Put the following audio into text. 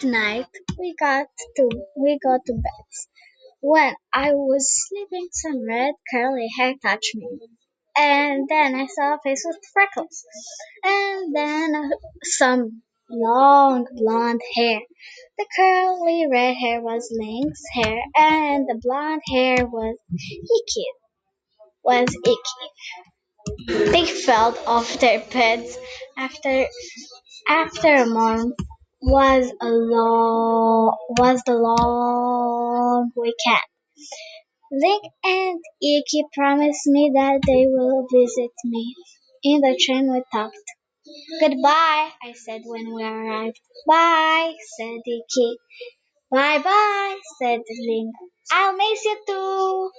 night, we got to bed. When I was sleeping, some red curly hair touched me. And then I saw a face with freckles. And then some long blonde hair. The curly red hair was Link's hair, and the blonde hair Icky. They fell off their beds after a month was the long weekend. Link and Icky promised me that they will visit me. In the train we talked. Goodbye, I said when we arrived. Bye, said Icky. Bye bye, said Link. I'll miss you too.